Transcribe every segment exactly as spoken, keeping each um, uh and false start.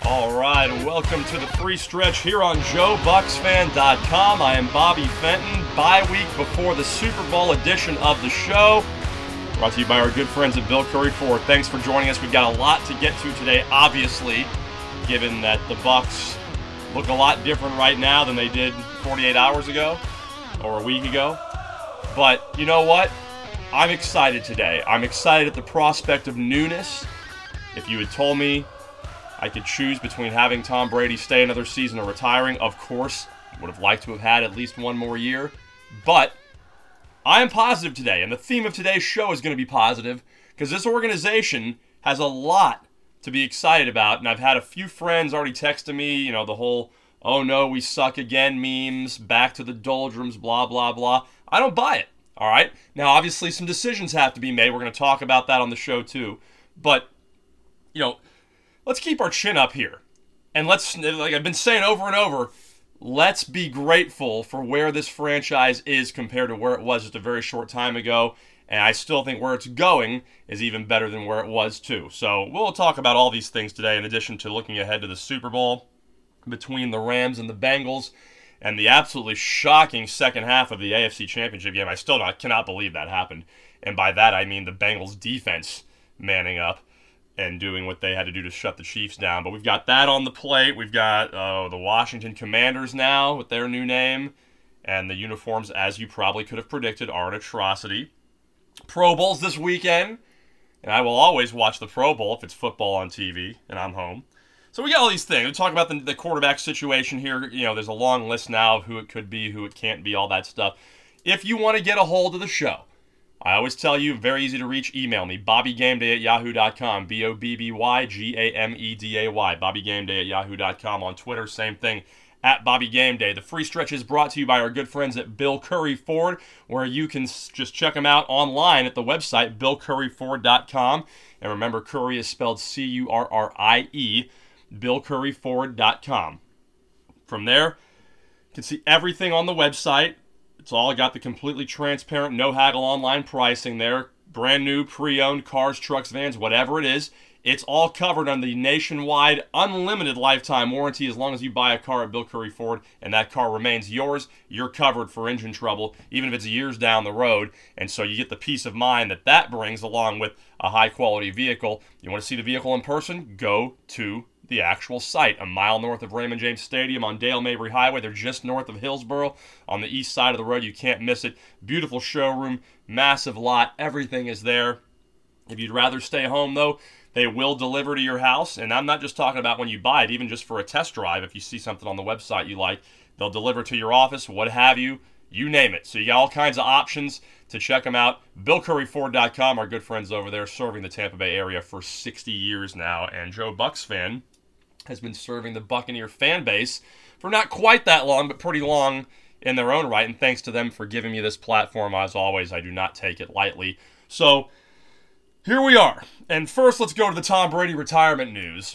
All right, welcome to the free stretch here on Joe Bucks Fan dot com. I am Bobby Fenton, bye week before the Super Bowl edition of the show. Brought to you by our good friends at Bill Curry Ford. Thanks for joining us. We've got a lot to get to today, obviously, given that the Bucks look a lot different right now than they did forty-eight hours ago or a week ago. But you know what? I'm excited today. I'm excited at the prospect of newness. If you had told me I could choose between having Tom Brady stay another season or retiring, of course, would have liked to have had at least one more year. But I am positive today, and the theme of today's show is going to be positive because this organization has a lot to be excited about. And I've had a few friends already texting me, you know, the whole, oh no, we suck again memes, back to the doldrums, blah, blah, blah. I don't buy it, all right? Now, obviously, some decisions have to be made. We're going to talk about that on the show, too. But, you know, let's keep our chin up here. And let's, like I've been saying over and over, let's be grateful for where this franchise is compared to where it was just a very short time ago. And I still think where it's going is even better than where it was, too. So we'll talk about all these things today, in addition to looking ahead to the Super Bowl between the Rams and the Bengals and the absolutely shocking second half of the A F C Championship game. I still not, cannot believe that happened. And by that, I mean the Bengals defense manning up and doing what they had to do to shut the Chiefs down. But we've got that on the plate. We've got uh, the Washington Commanders now with their new name. And the uniforms, as you probably could have predicted, are an atrocity. Pro Bowls this weekend. And I will always watch the Pro Bowl if it's football on T V and I'm home. So we got all these things. We talk about the, the quarterback situation here. You know, there's a long list now of who it could be, who it can't be, all that stuff. If you want to get a hold of the show, I always tell you, very easy to reach, email me, bobby game day at yahoo dot com, B O B B Y G A M E D A Y, bobby game day at yahoo dot com. On Twitter, same thing, at BobbyGameDay. The free stretch is brought to you by our good friends at Bill Curry Ford, where you can just check them out online at the website, bill curry ford dot com. And remember, Curry is spelled C U R R I E, bill curry ford dot com. From there, you can see everything on the website. It's all got the completely transparent, no haggle online pricing there. Brand new, pre-owned cars, trucks, vans, whatever it is. It's all covered under the nationwide, unlimited lifetime warranty. As long as you buy a car at Bill Curry Ford and that car remains yours, you're covered for engine trouble, even if it's years down the road. And so you get the peace of mind that that brings along with a high-quality vehicle. You want to see the vehicle in person? Go to the actual site, a mile north of Raymond James Stadium on Dale Mabry Highway. They're just north of Hillsboro on the east side of the road. You can't miss it. Beautiful showroom, massive lot. Everything is there. If you'd rather stay home, though, they will deliver to your house. And I'm not just talking about when you buy it, even just for a test drive. If you see something on the website you like, they'll deliver to your office, what have you. You name it. So you got all kinds of options to check them out. bill curry ford dot com, our good friends over there, serving the Tampa Bay area for sixty years now. And Joe Bucks fan has been serving the Buccaneer fan base for not quite that long, but pretty long in their own right. And thanks to them for giving me this platform. As always, I do not take it lightly. So here we are. And first, let's go to the Tom Brady retirement news.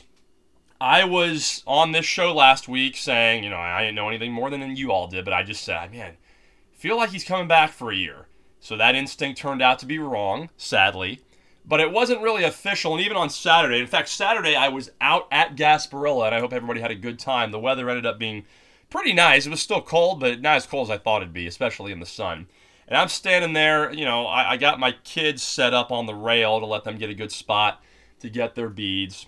I was on this show last week saying, you know, I didn't know anything more than you all did, but I just said, man, I feel like he's coming back for a year. So that instinct turned out to be wrong, sadly. But it wasn't really official, and even on Saturday. In fact, Saturday I was out at Gasparilla, and I hope everybody had a good time. The weather ended up being pretty nice. It was still cold, but not as cold as I thought it'd be, especially in the sun. And I'm standing there, you know, I, I got my kids set up on the rail to let them get a good spot to get their beads.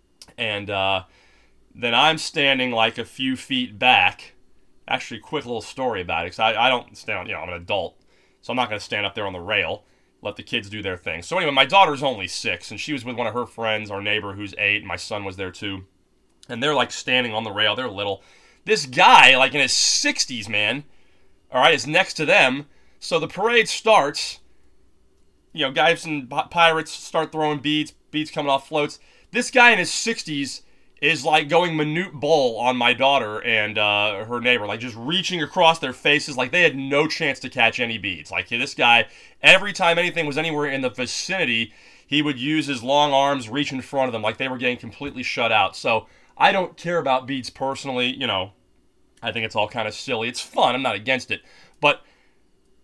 And uh, then I'm standing like a few feet back. Actually, quick little story about it, because I, I don't stand on, you know, I'm an adult, so I'm not going to stand up there on the rail. Let the kids do their thing. So anyway, my daughter's only six, and she was with one of her friends, our neighbor who's eight, and my son was there too. And they're like standing on the rail. They're little. This guy, like in his sixties, man, all right, is next to them. So the parade starts. You know, guys and pirates start throwing beads, beads coming off floats. This guy in his sixties is like going minute bowl on my daughter and uh, her neighbor, like just reaching across their faces like they had no chance to catch any beads. Like this guy, every time anything was anywhere in the vicinity, he would use his long arms, reach in front of them like they were getting completely shut out. So I don't care about beads personally. You know, I think it's all kind of silly. It's fun. I'm not against it. But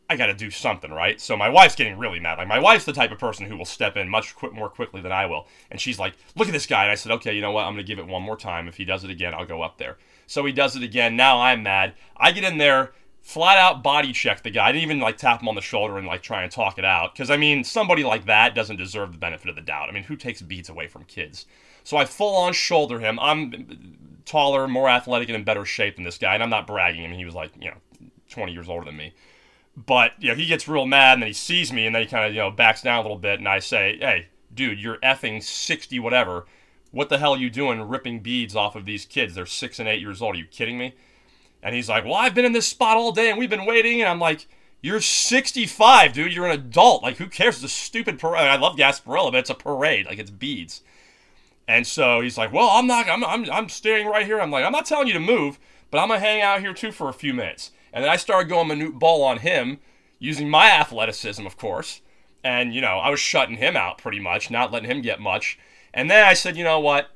I got to do something, right? So my wife's getting really mad. Like, my wife's the type of person who will step in much qu- more quickly than I will. And she's like, look at this guy. And I said, okay, you know what? I'm going to give it one more time. If he does it again, I'll go up there. So he does it again. Now I'm mad. I get in there, flat out body check the guy. I didn't even, like, tap him on the shoulder and, like, try and talk it out. Because, I mean, somebody like that doesn't deserve the benefit of the doubt. I mean, who takes beads away from kids? So I full-on shoulder him. I'm taller, more athletic, and in better shape than this guy. And I'm not bragging. I mean, he was, like, you know, twenty years older than me. But, you know, he gets real mad, and then he sees me, and then he kind of, you know, backs down a little bit, and I say, hey, dude, you're effing sixty whatever. What the hell are you doing ripping beads off of these kids? They're six and eight years old. Are you kidding me? And he's like, well, I've been in this spot all day, and we've been waiting. And I'm like, you're sixty-five, dude. You're an adult. Like, who cares? It's a stupid parade. I love Gasparilla, but it's a parade. Like, it's beads. And so he's like, well, I'm not, I'm, I'm, I'm staying right here. I'm like, I'm not telling you to move, but I'm going to hang out here, too, for a few minutes. And then I started going minute ball on him, using my athleticism, of course. And, you know, I was shutting him out pretty much, not letting him get much. And then I said, you know what?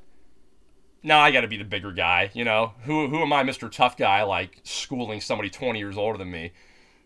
Now I got to be the bigger guy, you know? Who who am I, Mister Tough Guy, like schooling somebody twenty years older than me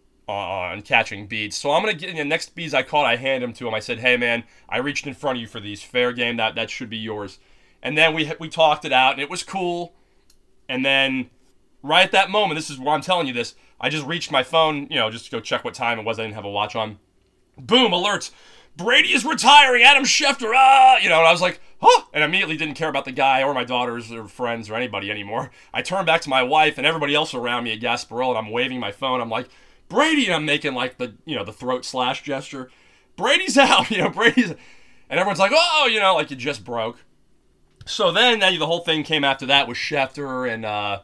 uh, and catching beads? So I'm going to get, the next beads I caught, I hand them to him. I said, hey, man, I reached in front of you for these. Fair game, that, that should be yours. And then we we talked it out, and it was cool. And then right at that moment, this is where I'm telling you this, I just reached my phone, you know, just to go check what time it was. I didn't have a watch on. Boom, alerts. Brady is retiring. Adam Schefter. Ah, you know, and I was like, huh. And immediately didn't care about the guy or my daughters or friends or anybody anymore. I turned back to my wife and everybody else around me at Gasparilla, and I'm waving my phone. I'm like, Brady, and I'm making like the, you know, the throat slash gesture. Brady's out, you know, Brady's, and everyone's like, oh, you know, like you just broke. So then the whole thing came after that with Schefter and, uh,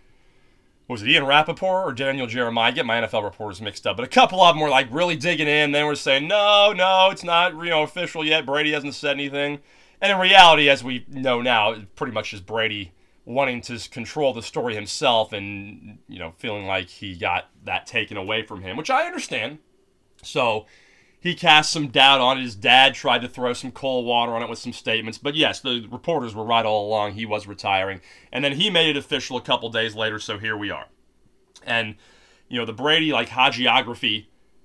was it Ian Rappaport or Daniel Jeremiah? I get my N F L reporters mixed up. But a couple of them were like really digging in. They were saying, no, no, it's not, you know, official yet. Brady hasn't said anything. And in reality, as we know now, it's pretty much just Brady wanting to control the story himself and, you know, feeling like he got that taken away from him, which I understand. So he cast some doubt on it. His dad tried to throw some cold water on it with some statements. But yes, the reporters were right all along. He was retiring. And then he made it official a couple days later, so here we are. And, you know, the Brady, like, hagiography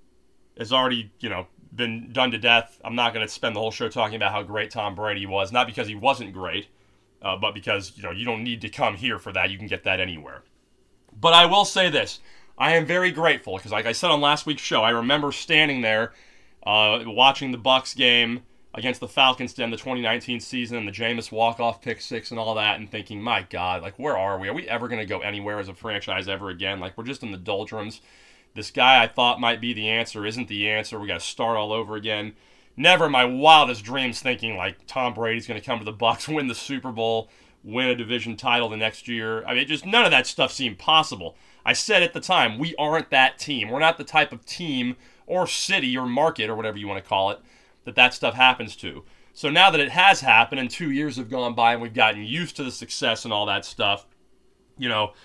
has already, you know, been done to death. I'm not going to spend the whole show talking about how great Tom Brady was. Not because he wasn't great, uh, but because, you know, you don't need to come here for that. You can get that anywhere. But I will say this. I am very grateful because, like I said on last week's show, I remember standing there Uh, watching the Bucs game against the Falcons to end the twenty nineteen season and the Jameis walk-off pick six and all that and thinking, my God, like, where are we? Are we ever going to go anywhere as a franchise ever again? Like, we're just in the doldrums. This guy I thought might be the answer isn't the answer. We got to start all over again. Never in my wildest dreams thinking, like, Tom Brady's going to come to the Bucs, win the Super Bowl, win a division title the next year. I mean, just none of that stuff seemed possible. I said at the time, we aren't that team. We're not the type of team or city or market or whatever you want to call it that that stuff happens to. So now that it has happened and two years have gone by and we've gotten used to the success and all that stuff, you know,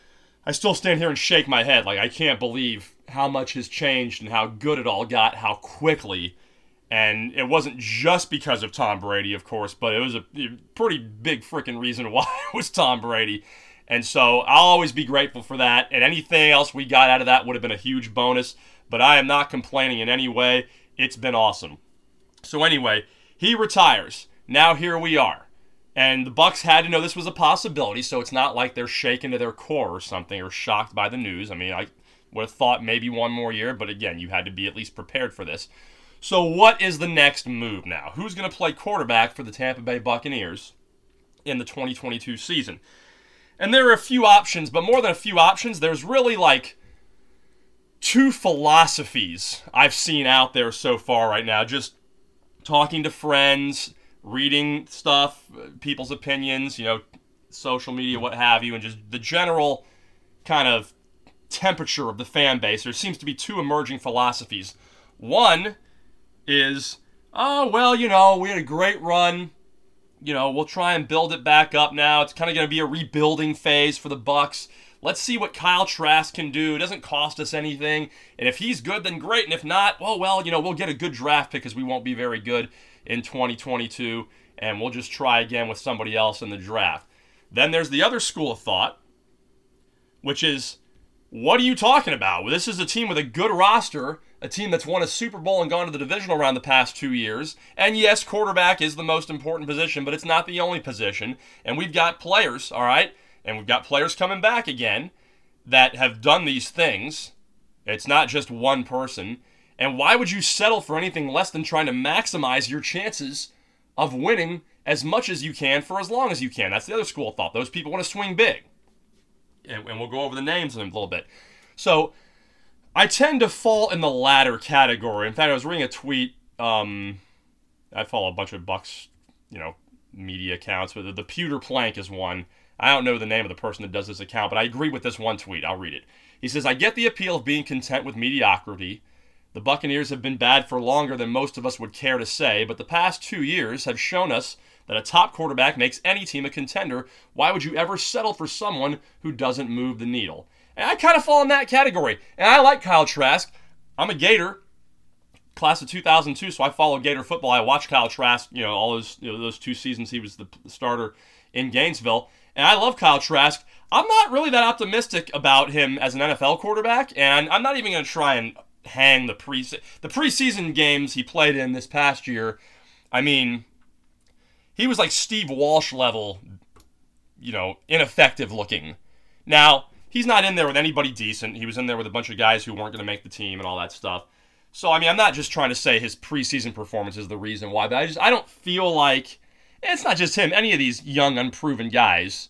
I still stand here and shake my head. Like, I can't believe how much has changed and how good it all got, how quickly. And it wasn't just because of Tom Brady, of course, but it was a pretty big freaking reason why it was Tom Brady. And so I'll always be grateful for that. And anything else we got out of that would have been a huge bonus. But I am not complaining in any way. It's been awesome. So anyway, he retires. Now here we are. And the Bucs had to know this was a possibility, so it's not like they're shaken to their core or something or shocked by the news. I mean, I would have thought maybe one more year, but again, you had to be at least prepared for this. So what is the next move now? Who's going to play quarterback for the Tampa Bay Buccaneers in the twenty twenty-two season? And there are a few options, but more than a few options, there's really like two philosophies I've seen out there so far right now. Just talking to friends, reading stuff, people's opinions, you know, social media, what have you, and just the general kind of temperature of the fan base. There seems to be two emerging philosophies. One is, oh, well, you know, we had a great run. You know, we'll try and build it back up now. It's kind of going to be a rebuilding phase for the Bucs. Let's see what Kyle Trask can do. It doesn't cost us anything. And if he's good, then great. And if not, well, well, you know, we'll get a good draft pick because we won't be very good in twenty twenty-two. And we'll just try again with somebody else in the draft. Then there's the other school of thought, which is, What are you talking about? Well, this is a team with a good roster, a team that's won a Super Bowl and gone to the divisional round the past two years. And yes, quarterback is the most important position, but it's not the only position. And we've got players, all right? And we've got players coming back again that have done these things. It's not just one person. And why would you settle for anything less than trying to maximize your chances of winning as much as you can for as long as you can? That's the other school of thought. Those people want to swing big. And we'll go over the names in a little bit. So I tend to fall in the latter category. In fact, I was reading a tweet. Um, I follow a bunch of Bucks, you know, media accounts, but the, the Pewter Plank is one. I don't know the name of the person that does this account, but I agree with this one tweet. I'll read it. He says, "I get the appeal of being content with mediocrity. The Buccaneers have been bad for longer than most of us would care to say, but the past two years have shown us that a top quarterback makes any team a contender. Why would you ever settle for someone who doesn't move the needle?" And I kind of fall in that category. And I like Kyle Trask. I'm a Gator, class of two thousand two, so I follow Gator football. I watched Kyle Trask, you know, all those you know, those two seasons he was the starter in Gainesville. And I love Kyle Trask. I'm not really that optimistic about him as an N F L quarterback, and I'm not even going to try and hang the pre the preseason games he played in this past year. I mean, he was like Steve Walsh level, you know, ineffective looking. Now, he's not in there with anybody decent. He was in there with a bunch of guys who weren't going to make the team and all that stuff. So, I mean, I'm not just trying to say his preseason performance is the reason why, but I just I don't feel like, it's not just him, any of these young, unproven guys,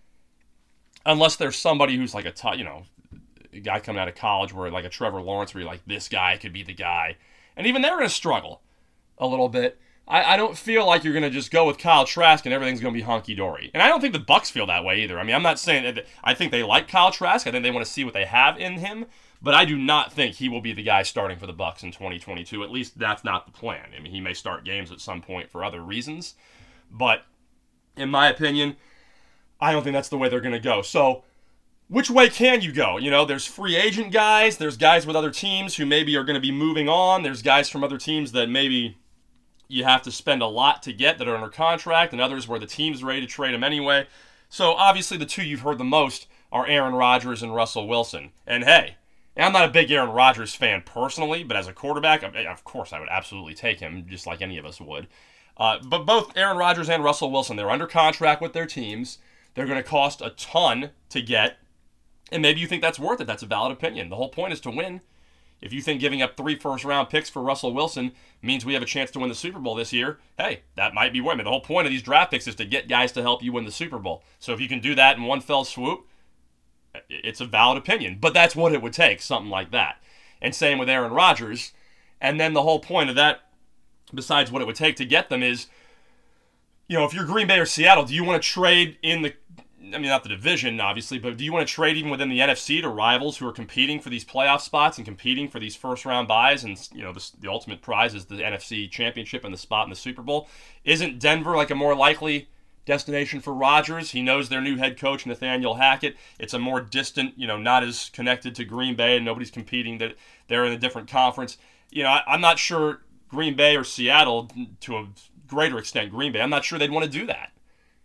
unless there's somebody who's like a, t- you know, a guy coming out of college where like a Trevor Lawrence where you're like, this guy could be the guy. And even they're going to struggle a little bit. I, I don't feel like you're going to just go with Kyle Trask and everything's going to be hunky-dory. And I don't think the Bucs feel that way either. I mean, I'm not saying that. I think they like Kyle Trask. I think they want to see what they have in him. But I do not think he will be the guy starting for the Bucs in twenty twenty-two. At least that's not the plan. I mean, he may start games at some point for other reasons. But in my opinion, I don't think that's the way they're going to go. So which way can you go? You know, there's free agent guys. There's guys with other teams who maybe are going to be moving on. There's guys from other teams that maybe you have to spend a lot to get that are under contract, and others where the team's ready to trade them anyway. So obviously the two you've heard the most are Aaron Rodgers and Russell Wilson. And hey, I'm not a big Aaron Rodgers fan personally, but as a quarterback, of course I would absolutely take him, just like any of us would. Uh, but both Aaron Rodgers and Russell Wilson, they're under contract with their teams. They're going to cost a ton to get. And maybe you think that's worth it. That's a valid opinion. The whole point is to win. If you think giving up three first-round picks for Russell Wilson means we have a chance to win the Super Bowl this year, hey, that might be winning. The whole point of these draft picks is to get guys to help you win the Super Bowl. So if you can do that in one fell swoop, it's a valid opinion. But that's what it would take, something like that. And same with Aaron Rodgers. And then the whole point of that, besides what it would take to get them, is, you know, if you're Green Bay or Seattle, do you want to trade in the, I mean, not the division, obviously, but do you want to trade even within the N F C to rivals who are competing for these playoff spots and competing for these first-round buys? And, you know, the, the ultimate prize is the N F C championship and the spot in the Super Bowl. Isn't Denver like a more likely destination for Rodgers? He knows their new head coach, Nathaniel Hackett. It's a more distant, you know, not as connected to Green Bay, and nobody's competing. That they're in a different conference. You know, I, I'm not sure Green Bay or Seattle, to a greater extent Green Bay, I'm not sure they'd want to do that.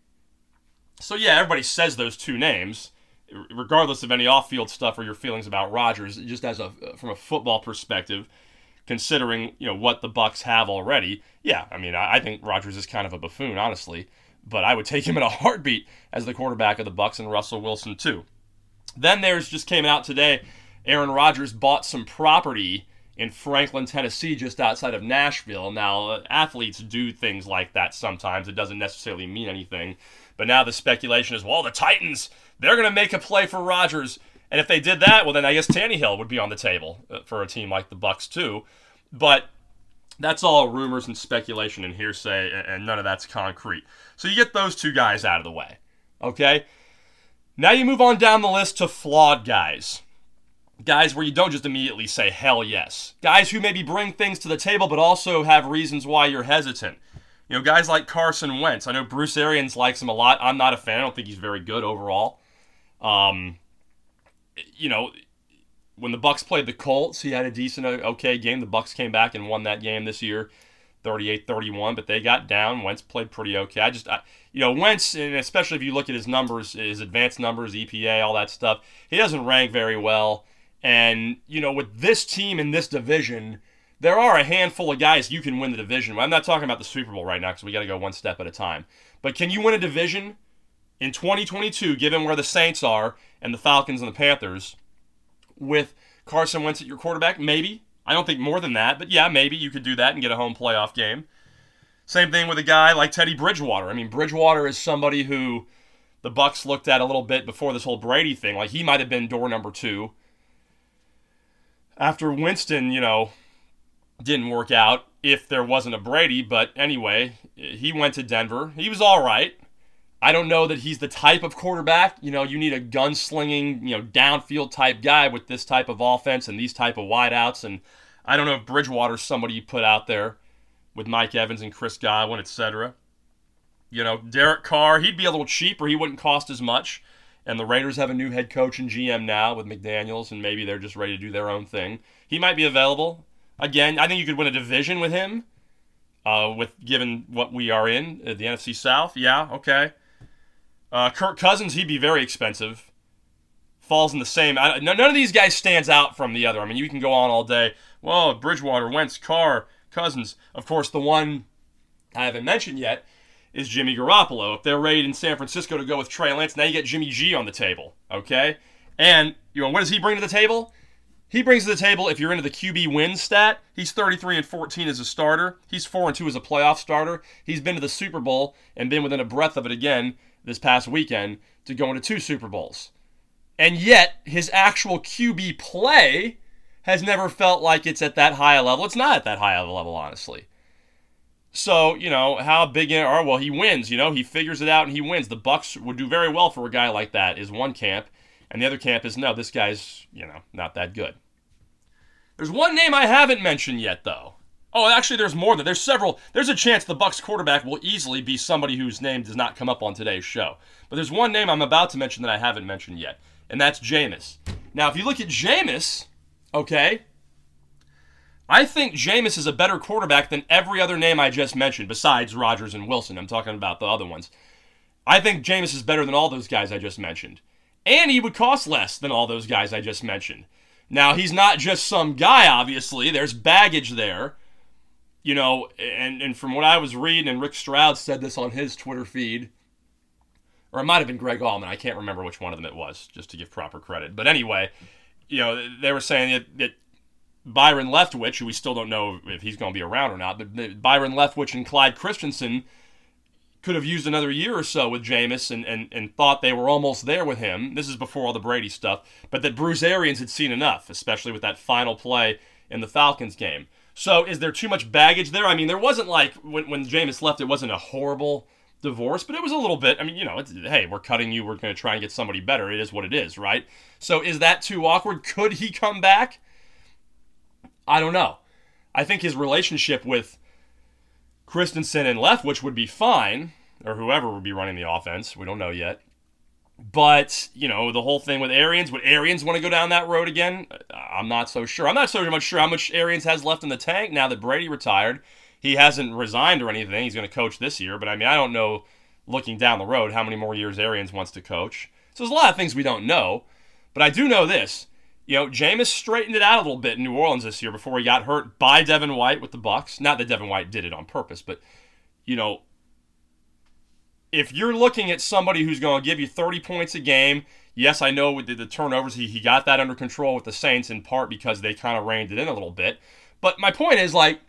So yeah, everybody says those two names, regardless of any off-field stuff or your feelings about Rodgers. Just as a from a football perspective, considering you know what the Bucs have already, yeah, I mean I, I think Rodgers is kind of a buffoon, honestly, but I would take him in a heartbeat as the quarterback of the Bucs, and Russell Wilson too. Then there's just came out today, Aaron Rodgers bought some property in Franklin, Tennessee, just outside of Nashville. Now, athletes do things like that sometimes. It doesn't necessarily mean anything. But now the speculation is, well, the Titans, they're going to make a play for Rodgers. And if they did that, well, then I guess Tannehill would be on the table for a team like the Bucs too. But that's all rumors and speculation and hearsay, and none of that's concrete. So you get those two guys out of the way, okay? Now you move on down the list to flawed guys. Guys where you don't just immediately say, hell yes. Guys who maybe bring things to the table, but also have reasons why you're hesitant. You know, guys like Carson Wentz. I know Bruce Arians likes him a lot. I'm not a fan. I don't think he's very good overall. Um, you know, when the Bucs played the Colts, he had a decent, okay game. The Bucs came back and won that game this year. thirty-eight thirty-one, but they got down. Wentz played pretty okay. I just, I, you know, Wentz, and especially if you look at his numbers, his advanced numbers, E P A, all that stuff, he doesn't rank very well. And, you know, with this team in this division, there are a handful of guys you can win the division. I'm not talking about the Super Bowl right now because we got to go one step at a time. But can you win a division in twenty twenty-two, given where the Saints are and the Falcons and the Panthers, with Carson Wentz at your quarterback? Maybe. I don't think more than that, but yeah, maybe you could do that and get a home playoff game. Same thing with a guy like Teddy Bridgewater. I mean, Bridgewater is somebody who the Bucs looked at a little bit before this whole Brady thing. Like, he might have been door number two. After Winston, you know, didn't work out if there wasn't a Brady, but anyway, he went to Denver. He was all right. I don't know that he's the type of quarterback. You know, you need a gunslinging, you know, downfield type guy with this type of offense and these type of wideouts. And I don't know if Bridgewater's somebody you put out there with Mike Evans and Chris Godwin, et cetera. You know, Derek Carr, he'd be a little cheaper. He wouldn't cost as much. And the Raiders have a new head coach and G M now with McDaniels, and maybe they're just ready to do their own thing. He might be available. Again, I think you could win a division with him, uh, with given what we are in, uh, the N F C South. Yeah, okay. Uh, Kirk Cousins, he'd be very expensive. Falls in the same. I, none of these guys stands out from the other. I mean, you can go on all day. Well, Bridgewater, Wentz, Carr, Cousins. Of course, the one I haven't mentioned yet is Jimmy Garoppolo. If they're ready in San Francisco to go with Trey Lance, now you get Jimmy G on the table, okay? And, you know, what does he bring to the table? He brings to the table, if you're into the Q B wins stat, he's thirty-three and fourteen as a starter. He's four and two as a playoff starter. He's been to the Super Bowl and been within a breath of it again this past weekend to go into two Super Bowls. And yet, his actual Q B play has never felt like it's at that high a level. It's not at that high of a level, honestly. So, you know, how big are, well, he wins, you know, he figures it out and he wins. The Bucs would do very well for a guy like that, is one camp. And the other camp is, no, this guy's, you know, not that good. There's one name I haven't mentioned yet, though. Oh, actually, there's more than, there's several. There's a chance the Bucs quarterback will easily be somebody whose name does not come up on today's show. But there's one name I'm about to mention that I haven't mentioned yet, and that's Jameis. Now, if you look at Jameis, okay, I think Jameis is a better quarterback than every other name I just mentioned, besides Rodgers and Wilson. I'm talking about the other ones. I think Jameis is better than all those guys I just mentioned. And he would cost less than all those guys I just mentioned. Now, he's not just some guy, obviously. There's baggage there. You know, and, and from what I was reading, and Rick Stroud said this on his Twitter feed, or it might have been Greg Allman. I can't remember which one of them it was, just to give proper credit. But anyway, you know, they were saying that, that Byron Leftwich, who we still don't know if he's going to be around or not, but Byron Leftwich and Clyde Christensen could have used another year or so with Jameis and, and, and thought they were almost there with him. This is before all the Brady stuff. But that Bruce Arians had seen enough, especially with that final play in the Falcons game. So is there too much baggage there? I mean, there wasn't like, when, when Jameis left, it wasn't a horrible divorce, but it was a little bit. I mean, you know, it's, hey, we're cutting you. We're going to try and get somebody better. It is what it is, right? So is that too awkward? Could he come back? I don't know. I think his relationship with Christensen and Leftwich would be fine, or whoever would be running the offense. We don't know yet. But, you know, the whole thing with Arians, would Arians want to go down that road again? I'm not so sure. I'm not so much sure how much Arians has left in the tank now that Brady retired. He hasn't resigned or anything. He's going to coach this year. But, I mean, I don't know, looking down the road, how many more years Arians wants to coach. So there's a lot of things we don't know. But I do know this. You know, Jameis straightened it out a little bit in New Orleans this year before he got hurt by Devin White with the Bucs. Not that Devin White did it on purpose, but, you know, if you're looking at somebody who's going to give you thirty points a game, yes, I know with the, the turnovers, he, he got that under control with the Saints in part because they kind of reined it in a little bit. But my point is, like,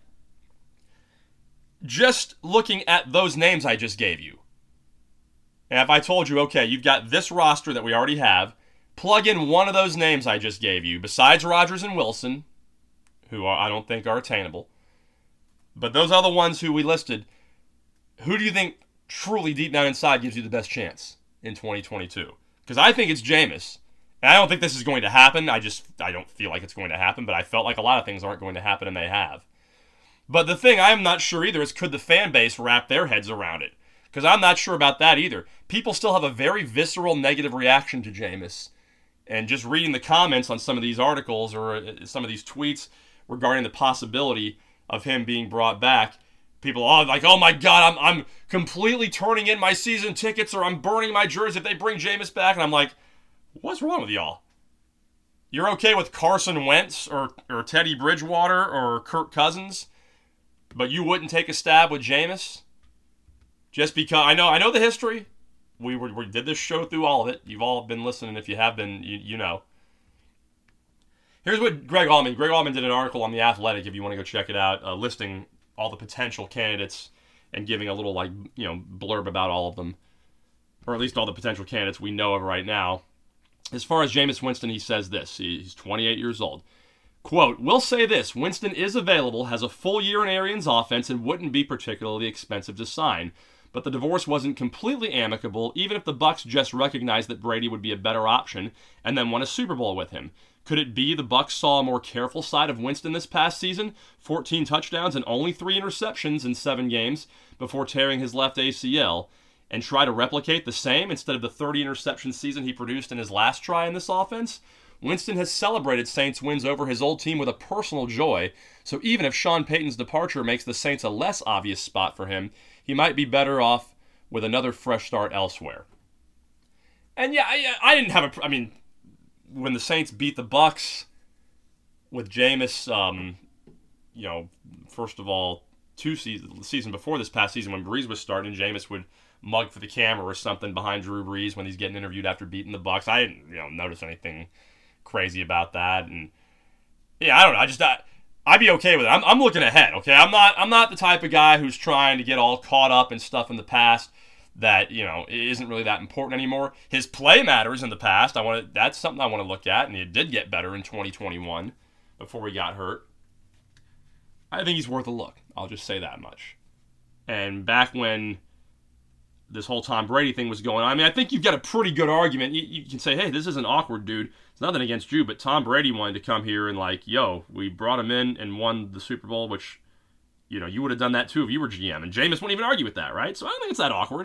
just looking at those names I just gave you, and if I told you, okay, you've got this roster that we already have, plug in one of those names I just gave you, besides Rodgers and Wilson, who are, I don't think are attainable, but those other ones who we listed, who do you think truly deep down inside gives you the best chance in twenty twenty-two? Because I think it's Jameis. And I don't think this is going to happen. I just, I don't feel like it's going to happen, but I felt like a lot of things aren't going to happen, and they have. But the thing I'm not sure either is, could the fan base wrap their heads around it? Because I'm not sure about that either. People still have a very visceral negative reaction to Jameis. And just reading the comments on some of these articles or some of these tweets regarding the possibility of him being brought back, People are like, oh my God, I'm I'm completely turning in my season tickets or I'm burning my jersey if they bring Jameis back. And I'm like, what's wrong with y'all? You're okay with Carson Wentz or, or Teddy Bridgewater or Kirk Cousins, but you wouldn't take a stab with Jameis? Just because, I know I know the history. We, were, we did this show through all of it. You've all been listening. If you have been, you, you know. Here's what Greg Allman, Greg Allman did an article on The Athletic, if you want to go check it out, uh, listing all the potential candidates and giving a little, like, you know, blurb about all of them. Or at least all the potential candidates we know of right now. As far as Jameis Winston, he says this. He's twenty-eight years old. Quote, we'll say this, Winston is available, has a full year in Arians' offense, and wouldn't be particularly expensive to sign. But the divorce wasn't completely amicable, even if the Bucs just recognized that Brady would be a better option and then won a Super Bowl with him. Could it be the Bucs saw a more careful side of Winston this past season? fourteen touchdowns and only three interceptions in seven games before tearing his left A C L, and try to replicate the same instead of the thirty interception season he produced in his last try in this offense? Winston has celebrated Saints wins over his old team with a personal joy, so even if Sean Payton's departure makes the Saints a less obvious spot for him, he might be better off with another fresh start elsewhere. And yeah, I, I didn't have a... I mean, when the Saints beat the Bucs with Jameis, um, you know, first of all, two seasons, the season before this past season when Brees was starting, Jameis would mug for the camera or something behind Drew Brees when he's getting interviewed after beating the Bucs. I didn't, you know, notice anything crazy about that. And yeah, I don't know. I just I, I'd be okay with it. I'm, I'm looking ahead. Okay, I'm not I'm not the type of guy who's trying to get all caught up in stuff in the past that, you know, isn't really that important anymore. His play matters in the past. I want to, that's something I want to look at, and it did get better in twenty twenty-one before he got hurt. I think he's worth a look. I'll just say that much. And back when this whole Tom Brady thing was going on, I mean, I think you've got a pretty good argument. You, you can say, hey, this isn't awkward, dude. It's nothing against you, but Tom Brady wanted to come here and like, yo, we brought him in and won the Super Bowl, which, you know, you would have done that too if you were G M. And Jameis wouldn't even argue with that, right? So I don't think it's that awkward.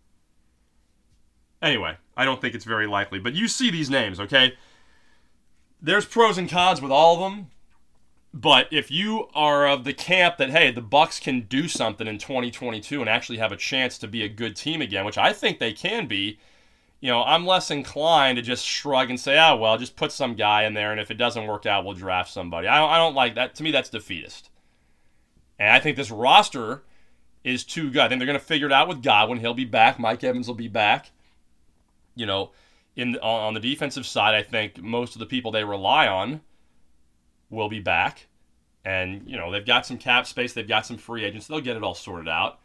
Anyway, I don't think it's very likely. But you see these names, okay? There's pros and cons with all of them. But if you are of the camp that, hey, the Bucs can do something in twenty twenty-two and actually have a chance to be a good team again, which I think they can be, you know, I'm less inclined to just shrug and say, oh, well, just put some guy in there, and if it doesn't work out, we'll draft somebody. I don't, I don't like that. To me, that's defeatist. And I think this roster is too good. I think they're going to figure it out with Godwin. He'll be back. Mike Evans will be back. You know, in on the defensive side, I think most of the people they rely on will be back. And, you know, they've got some cap space. They've got some free agents. They'll get it all sorted out.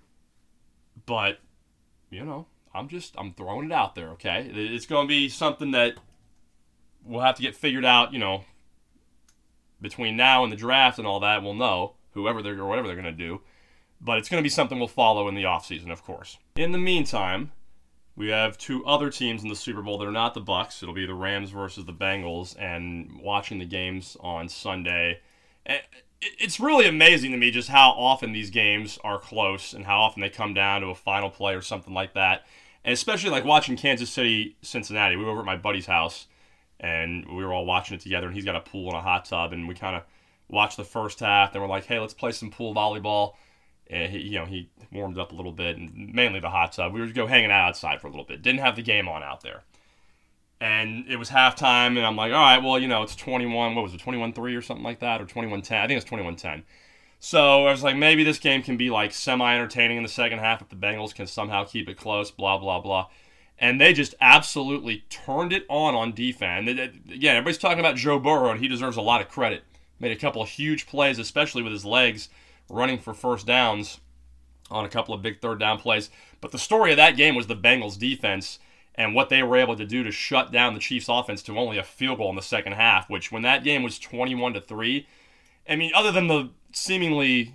But, you know, I'm just, I'm throwing it out there, okay? It's going to be something that we'll have to get figured out, you know, between now and the draft and all that. We'll know whoever they're, or whatever they're going to do. But it's going to be something we'll follow in the offseason, of course. In the meantime, we have two other teams in the Super Bowl that are not the Bucs. It'll be the Rams versus the Bengals, and watching the games on Sunday, it's really amazing to me just how often these games are close and how often they come down to a final play or something like that. And especially like watching Kansas City, Cincinnati. We were over at my buddy's house, and we were all watching it together, and he's got a pool and a hot tub, and we kind of watched the first half, and we're like, hey, let's play some pool volleyball. And he, you know, he warmed up a little bit, and mainly the hot tub. We were just go hanging out outside for a little bit. Didn't have the game on out there. And it was halftime, and I'm like, all right, well, you know, it's twenty-one, what was it, twenty-one three or something like that, or twenty-one ten. I think it's twenty-one ten. So I was like, maybe this game can be like semi-entertaining in the second half if the Bengals can somehow keep it close, blah, blah, blah. And they just absolutely turned it on on defense. Again, everybody's talking about Joe Burrow, and he deserves a lot of credit. Made a couple of huge plays, especially with his legs, running for first downs on a couple of big third down plays. But the story of that game was the Bengals defense and what they were able to do to shut down the Chiefs offense to only a field goal in the second half, which when that game was twenty-one to three, I mean, other than the seemingly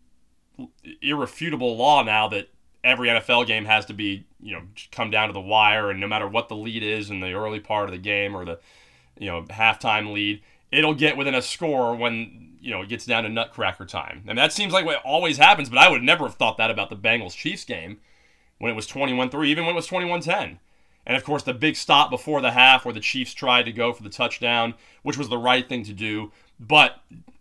irrefutable law now that every N F L game has to be, you know, come down to the wire, and no matter what the lead is in the early part of the game or the, you know, halftime lead, it'll get within a score when, you know, it gets down to nutcracker time. And that seems like what always happens, but I would never have thought that about the Bengals-Chiefs game when it was twenty-one three, even when it was twenty-one ten. And, of course, the big stop before the half where the Chiefs tried to go for the touchdown, which was the right thing to do. But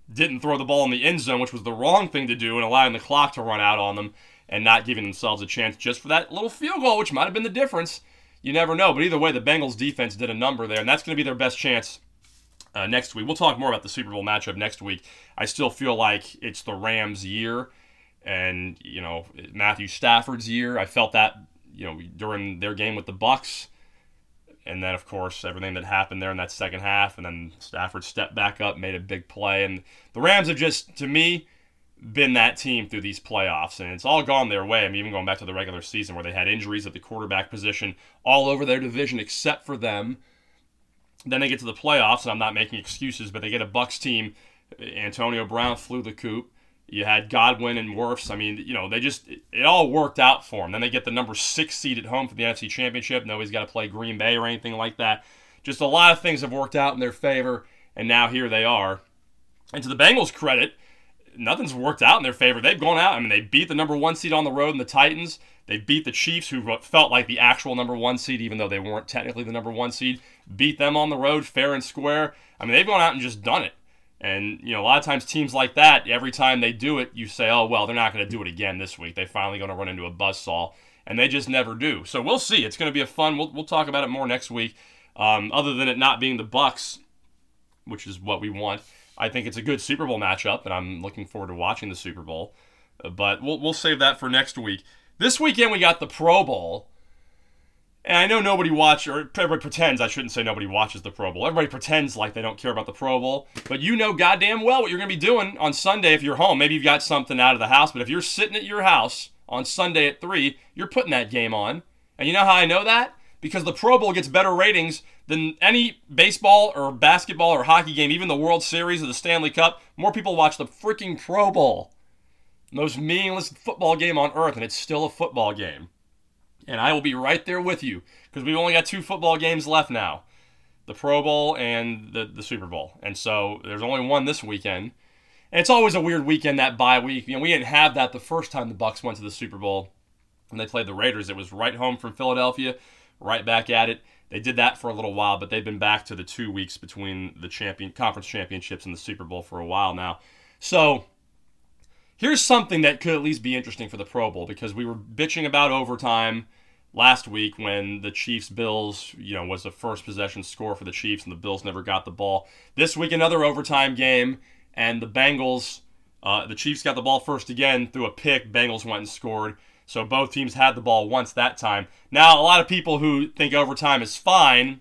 didn't throw the ball in the end zone, which was the wrong thing to do, and allowing the clock to run out on them and not giving themselves a chance just for that little field goal, which might have been the difference. You never know. But either way, the Bengals defense did a number there, and that's going to be their best chance uh, next week. We'll talk more about the Super Bowl matchup next week. I still feel like it's the Rams' year and, you know, Matthew Stafford's year. I felt that, you know, during their game with the Bucs. And then, of course, everything that happened there in that second half. And then Stafford stepped back up, made a big play. And the Rams have just, to me, been that team through these playoffs. And it's all gone their way. I mean, even going back to the regular season where they had injuries at the quarterback position all over their division except for them. Then they get to the playoffs, and I'm not making excuses, but they get a Bucs team. Antonio Brown flew the coop. You had Godwin and Wirfs. I mean, you know, they just, it, it all worked out for them. Then they get the number six seed at home for the N F C Championship. Nobody's got to play Green Bay or anything like that. Just a lot of things have worked out in their favor, and now here they are. And to the Bengals' credit, nothing's worked out in their favor. They've gone out. I mean, they beat the number one seed on the road in the Titans. They beat the Chiefs, who felt like the actual number one seed, even though they weren't technically the number one seed. Beat them on the road, fair and square. I mean, they've gone out and just done it. And, you know, a lot of times teams like that, every time they do it, you say, oh, well, they're not going to do it again this week. They're finally going to run into a buzzsaw. And they just never do. So we'll see. It's going to be a fun. We'll, we'll talk about it more next week. Um, other than it not being the Bucs, which is what we want, I think it's a good Super Bowl matchup, and I'm looking forward to watching the Super Bowl. Uh, but we'll we'll save that for next week. This weekend we got the Pro Bowl. And I know nobody watches, or everybody pretends, I shouldn't say nobody watches the Pro Bowl. Everybody pretends like they don't care about the Pro Bowl. But you know goddamn well what you're going to be doing on Sunday if you're home. Maybe you've got something out of the house, but if you're sitting at your house on Sunday at three, you're putting that game on. And you know how I know that? Because the Pro Bowl gets better ratings than any baseball or basketball or hockey game, even the World Series or the Stanley Cup. More people watch the freaking Pro Bowl. Most meaningless football game on earth, and it's still a football game. And I will be right there with you because we've only got two football games left now, the Pro Bowl and the, the Super Bowl. And so there's only one this weekend. And it's always a weird weekend, that bye week. You know, we didn't have that the first time the Bucs went to the Super Bowl when they played the Raiders. It was right home from Philadelphia, right back at it. They did that for a little while, but they've been back to the two weeks between the champion conference championships and the Super Bowl for a while now. So here's something that could at least be interesting for the Pro Bowl, because we were bitching about overtime last week when the Chiefs-Bills, you know, was the first possession score for the Chiefs and the Bills never got the ball. This week, another overtime game, and the Bengals, uh, the Chiefs got the ball first again through a pick. Bengals went and scored. So both teams had the ball once that time. Now, a lot of people who think overtime is fine,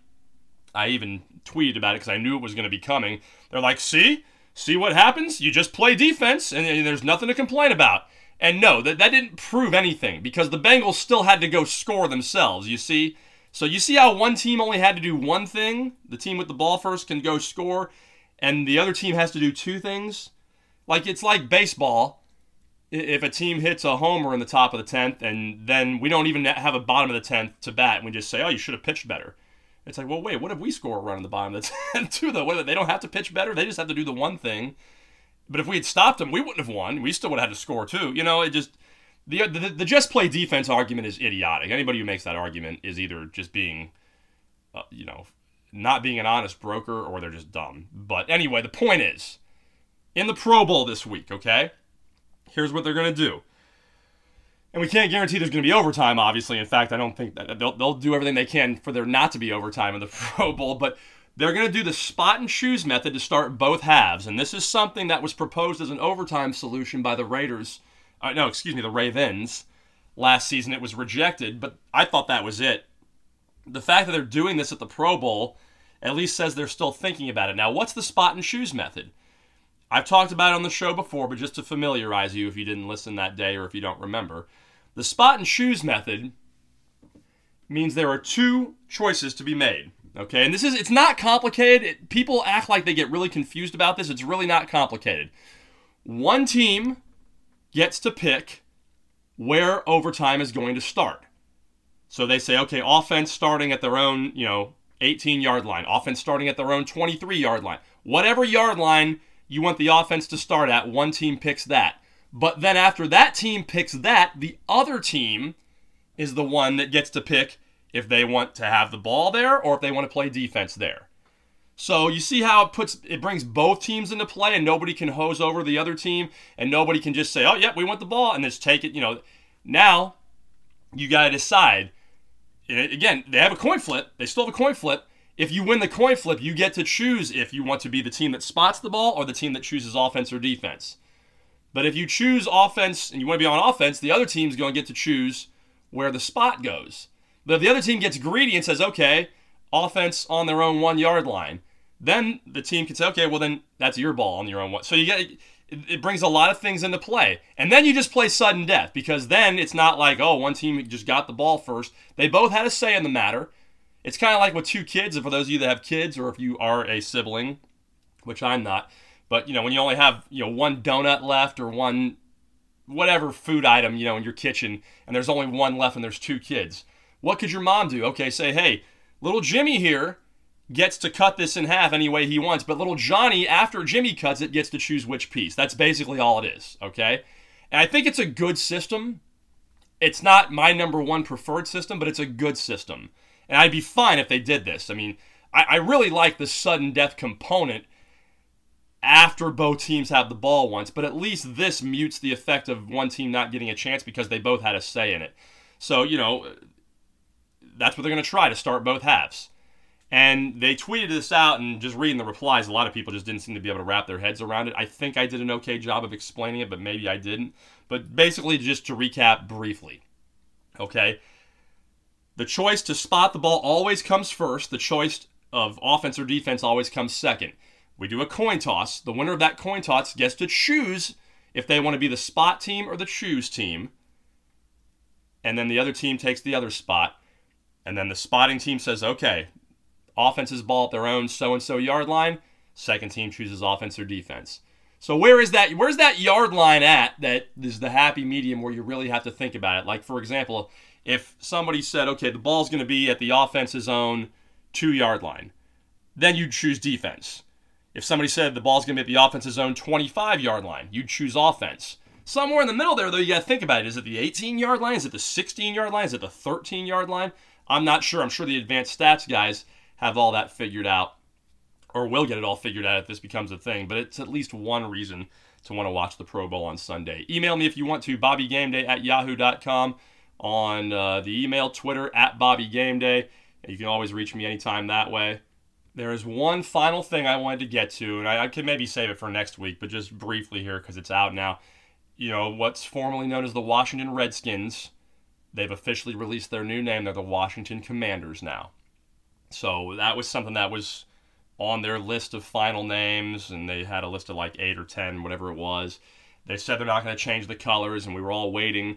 I even tweeted about it because I knew it was going to be coming. They're like, see? See what happens? You just play defense, and, and there's nothing to complain about. And no, that, that didn't prove anything, because the Bengals still had to go score themselves, you see? So you see how one team only had to do one thing? The team with the ball first can go score, and the other team has to do two things? Like, it's like baseball. If a team hits a homer in the top of the tenth, and then we don't even have a bottom of the tenth to bat, and we just say, oh, you should have pitched better. It's like, well, wait, what if we score a run in the bottom of the tenth too, though? What, they don't have to pitch better? They just have to do the one thing. But if we had stopped them, we wouldn't have won. We still would have had to score too. You know, it just, the, the the just play defense argument is idiotic. Anybody who makes that argument is either just being, uh, you know, not being an honest broker, or they're just dumb. But anyway, the point is, in the Pro Bowl this week, okay, here's what they're going to do. And we can't guarantee there's going to be overtime, obviously. In fact, I don't think that they'll, they'll do everything they can for there not to be overtime in the Pro Bowl. But they're going to do the spot and choose method to start both halves. And this is something that was proposed as an overtime solution by the Raiders. Uh, no, excuse me, the Ravens. Last season it was rejected, but I thought that was it. The fact that they're doing this at the Pro Bowl at least says they're still thinking about it. Now, what's the spot and choose method? I've talked about it on the show before, but just to familiarize you if you didn't listen that day or if you don't remember. The spot and choose method means there are two choices to be made. Okay, and this is, it's not complicated. It, people act like they get really confused about this. It's really not complicated. One team gets to pick where overtime is going to start. So they say, okay, offense starting at their own, you know, eighteen-yard line. Offense starting at their own twenty-three-yard line. Whatever yard line you want the offense to start at, one team picks that. But then after that team picks that, the other team is the one that gets to pick if they want to have the ball there or if they want to play defense there. So you see how it puts it brings both teams into play, and nobody can hose over the other team, and nobody can just say, "Oh, yeah, we want the ball," and just take it. You know, now you got to decide. Again, they have a coin flip. They still have a coin flip. If you win the coin flip, you get to choose if you want to be the team that spots the ball or the team that chooses offense or defense. But if you choose offense and you want to be on offense, the other team's going to get to choose where the spot goes. But if the other team gets greedy and says, okay, offense on their own one-yard line, then the team can say, okay, well, then that's your ball on your own one. So you get it, it brings a lot of things into play. And then you just play sudden death, because then it's not like, oh, one team just got the ball first. They both had a say in the matter. It's kind of like with two kids, and for those of you that have kids, or if you are a sibling, which I'm not, but, you know, when you only have, you know, one donut left or one whatever food item, you know, in your kitchen, and there's only one left and there's two kids, what could your mom do? Okay, say, hey, little Jimmy here gets to cut this in half any way he wants, but little Johnny, after Jimmy cuts it, gets to choose which piece. That's basically all it is, okay? And I think it's a good system. It's not my number one preferred system, but it's a good system. And I'd be fine if they did this. I mean, I, I really like the sudden death component after both teams have the ball once, but at least this mutes the effect of one team not getting a chance because they both had a say in it. So, you know, that's what they're going to try to start both halves. And they tweeted this out, and just reading the replies, a lot of people just didn't seem to be able to wrap their heads around it. I think I did an okay job of explaining it, but maybe I didn't. But basically, just to recap briefly, okay? The choice to spot the ball always comes first. The choice of offense or defense always comes second. We do a coin toss. The winner of that coin toss gets to choose if they want to be the spot team or the choose team. And then the other team takes the other spot. And then the spotting team says, okay, offense's ball at their own so-and-so yard line. Second team chooses offense or defense. So where is that? Where's that yard line at that is the happy medium where you really have to think about it? Like, for example, if somebody said, okay, the ball's going to be at the offense's own two-yard line, then you'd choose defense. If somebody said the ball's going to be at the offense's own twenty-five-yard line, you'd choose offense. Somewhere in the middle there, though, you got to think about it. Is it the eighteen-yard line? Is it the sixteen-yard line? Is it the thirteen-yard line? I'm not sure. I'm sure the advanced stats guys have all that figured out, or will get it all figured out if this becomes a thing. But it's at least one reason to want to watch the Pro Bowl on Sunday. Email me if you want to, bobbygameday at yahoo dot com. On uh, the email, Twitter, at bobbygameday. You can always reach me anytime that way. There is one final thing I wanted to get to, and I, I could maybe save it for next week, but just briefly here because it's out now. You know, what's formerly known as the Washington Redskins, they've officially released their new name. They're the Washington Commanders now. So that was something that was on their list of final names, and they had a list of like eight or ten, whatever it was. They said they're not going to change the colors, and we were all waiting.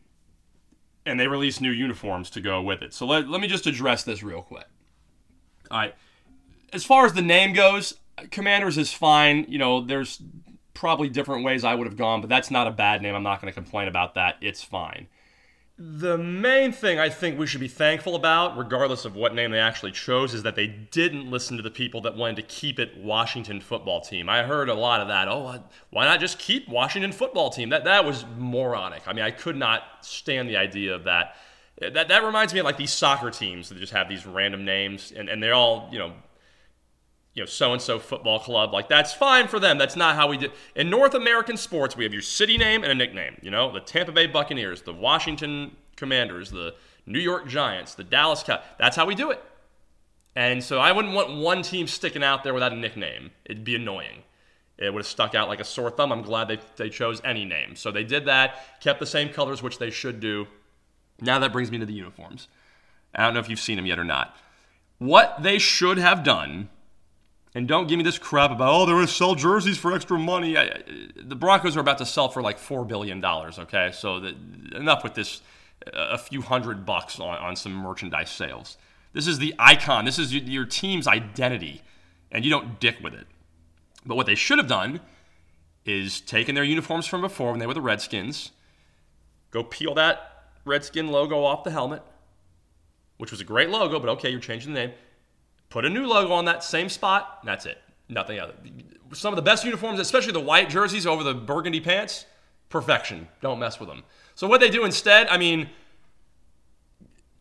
And they released new uniforms to go with it. So let, let me just address this real quick. All right. As far as the name goes, Commanders is fine. You know, there's probably different ways I would have gone, but that's not a bad name. I'm not going to complain about that. It's fine. The main thing I think we should be thankful about, regardless of what name they actually chose, is that they didn't listen to the people that wanted to keep it Washington Football Team. I heard a lot of that. Oh, why not just keep Washington Football Team? That that was moronic. I mean, I could not stand the idea of that. That that reminds me of like these soccer teams that just have these random names, and, and they're all, you know, you know, so-and-so football club. Like, that's fine for them. That's not how we do. In North American sports, we have your city name and a nickname. You know, the Tampa Bay Buccaneers, the Washington Commanders, the New York Giants, the Dallas Cowboys. That's how we do it. And so I wouldn't want one team sticking out there without a nickname. It'd be annoying. It would have stuck out like a sore thumb. I'm glad they, they chose any name. So they did that, kept the same colors, which they should do. Now that brings me to the uniforms. I don't know if you've seen them yet or not. What they should have done, and don't give me this crap about, oh, they're going to sell jerseys for extra money. I, the Broncos are about to sell for like four billion dollars, okay? So the, enough with this, a few hundred bucks on, on some merchandise sales. This is the icon. This is your, your team's identity, and you don't dick with it. But what they should have done is taken their uniforms from before when they were the Redskins, go peel that Redskin logo off the helmet, which was a great logo, but okay, you're changing the name. Put a new logo on that same spot, and that's it. Nothing other. Some of the best uniforms, especially the white jerseys over the burgundy pants, perfection. Don't mess with them. So what they do instead, I mean,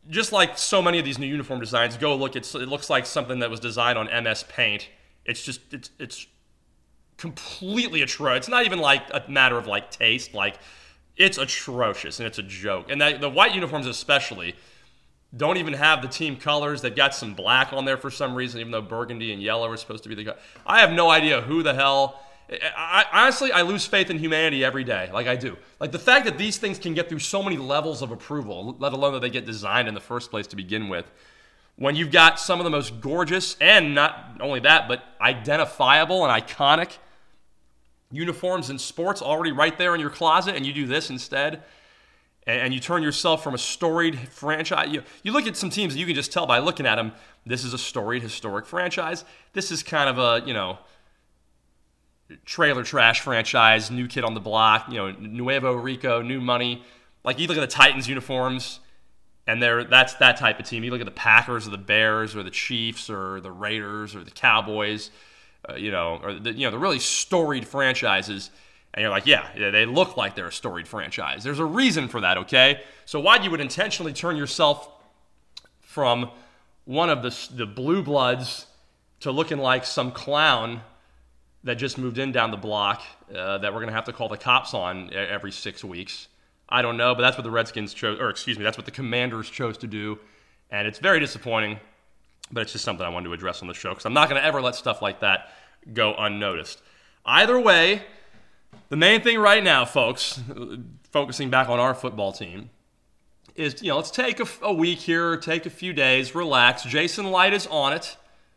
just like so many of these new uniform designs, go look, it's, it looks like something that was designed on M S Paint. It's just, it's it's completely atrocious. It's not even like a matter of like taste. Like, it's atrocious and it's a joke. And that, the white uniforms especially don't even have the team colors. They've got some black on there for some reason, even though burgundy and yellow are supposed to be the color. I have no idea who the hell. I, I, honestly, I lose faith in humanity every day. Like I do. Like the fact that these things can get through so many levels of approval, let alone that they get designed in the first place to begin with, when you've got some of the most gorgeous and not only that, but identifiable and iconic uniforms in sports already right there in your closet, and you do this instead, and, and you turn yourself from a storied franchise. You, you look at some teams that you can just tell by looking at them, this is a storied, historic franchise. This is kind of a, you know, trailer trash franchise, new kid on the block, you know, Nuevo Rico, new money. Like you look at the Titans uniforms, and they're that's that type of team. You look at the Packers or the Bears or the Chiefs or the Raiders or the Cowboys, uh, you know, or the, you know, the really storied franchises, and you're like, yeah, they look like they're a storied franchise. There's a reason for that, okay? So why you would intentionally turn yourself from one of the the blue bloods to looking like some clown that just moved in down the block uh, that we're going to have to call the cops on every six weeks. I don't know, but that's what the Redskins chose, or excuse me, that's what the Commanders chose to do, and it's very disappointing, but it's just something I wanted to address on the show because I'm not going to ever let stuff like that go unnoticed. Either way, the main thing right now, folks, focusing back on our football team, is, you know, let's take a, a week here, take a few days, relax. Jason Light is on it,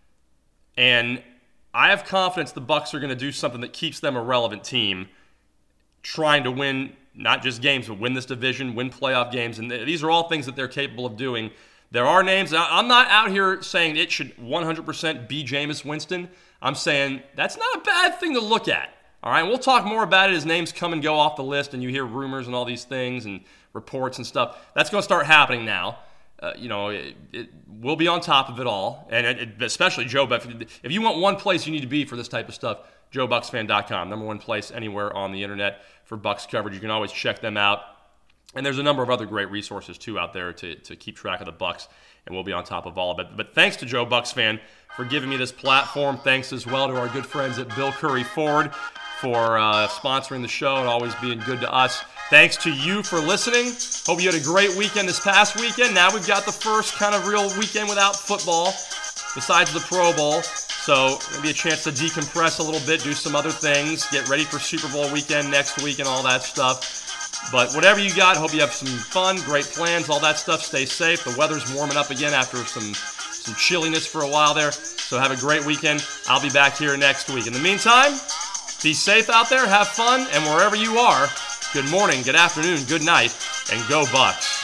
and I have confidence the Bucs are going to do something that keeps them a relevant team, trying to win not just games, but win this division, win playoff games. And these are all things that they're capable of doing. There are names. I'm not out here saying it should one hundred percent be Jameis Winston. I'm saying that's not a bad thing to look at. All right, and we'll talk more about it as names come and go off the list and you hear rumors and all these things and reports and stuff. That's going to start happening now. Uh, you know, it, it, we'll be on top of it all, and it, it, especially Joe Buck. If you want one place you need to be for this type of stuff, Joe Bucks Fan dot com, number one place anywhere on the internet for Bucks coverage. You can always check them out, and there's a number of other great resources too out there to to keep track of the Bucks, and we'll be on top of all of it. But thanks to Joe Bucks Fan for giving me this platform. Thanks as well to our good friends at Bill Curry Ford for uh, sponsoring the show and always being good to us. Thanks to you for listening. Hope you had a great weekend this past weekend. Now we've got the first kind of real weekend without football besides the Pro Bowl. So maybe a chance to decompress a little bit, do some other things, get ready for Super Bowl weekend next week and all that stuff. But whatever you got, hope you have some fun, great plans, all that stuff. Stay safe. The weather's warming up again after some, some chilliness for a while there. So have a great weekend. I'll be back here next week. In the meantime, be safe out there, have fun, and wherever you are, good morning, good afternoon, good night, and go Bucks.